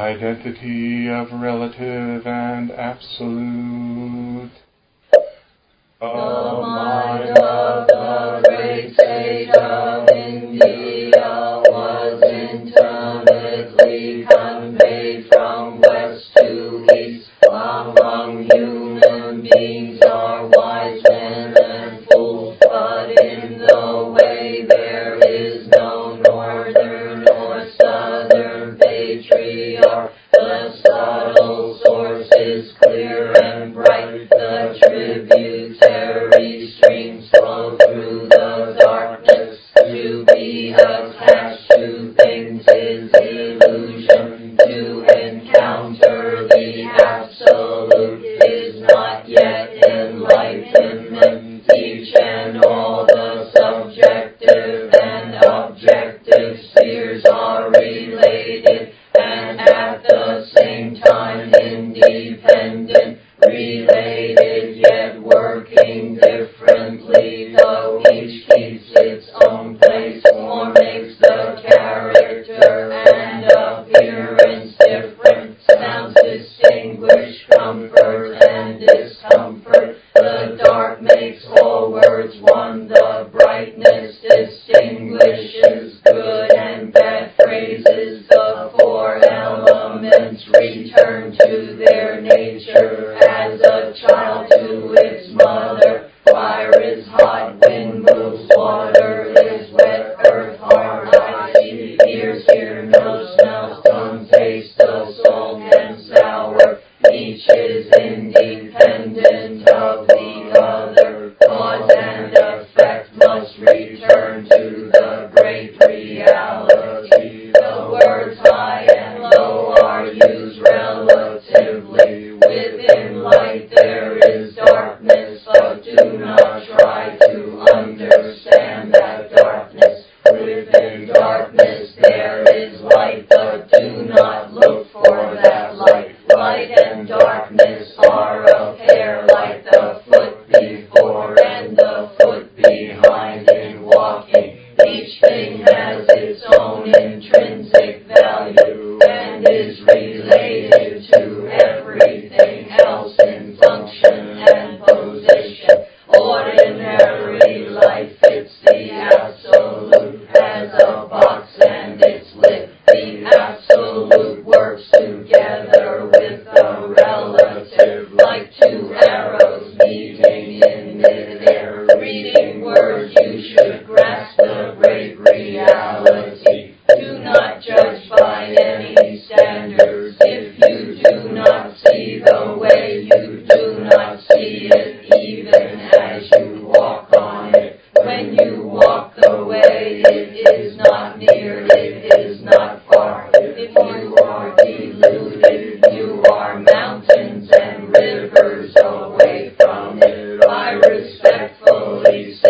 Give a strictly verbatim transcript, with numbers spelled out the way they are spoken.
identity of relative and absolute. The mind of the great sage of India was intimately conveyed from west to east. Among human beings are wise men and fools, but in the way there is no northern or southern patriarch. The subtle source is clear and bright. The tributary streams flow through the darkness. To be attached to things is illusion. To encounter the absolute is not yet enlightenment. Each and all the subjective and objective spheres are related and at the same time independent, related yet working differently, though each keeps its own place or makes the character and appearance different. Sounds distinguish comfort and discomfort. The dark makes all words one. The brightness distinguishes good and bad phrases. The four elements return to their nature as a child to its mother. Fire is hot, wind moves, water is wet, earth hard, icy, ears hear, nose smells, tongue taste the salt and sour. Each is independent of the other. Cause and effect must return to the great reality. The words high and low are used relatively. Within light there is darkness, but do not try to understand that darkness. Within darkness there is light, but do not look for that light. Light and darkness are a pair, like the foot before and the foot behind in walking. Each thing has its own intrinsic value and is related to everything else in function and position. Ordinary life fits the absolute as a box and it's lit. The absolute works together with the relative like two arrows meeting in mid-air. Reading words you should grasp the great reality. Do not judge by any standards. If you do not see the way, you do not see it even as you walk on it. When you walk the way, it is not near, it is not far. If you are deluded, you are mountains and rivers away from it. I respectfully say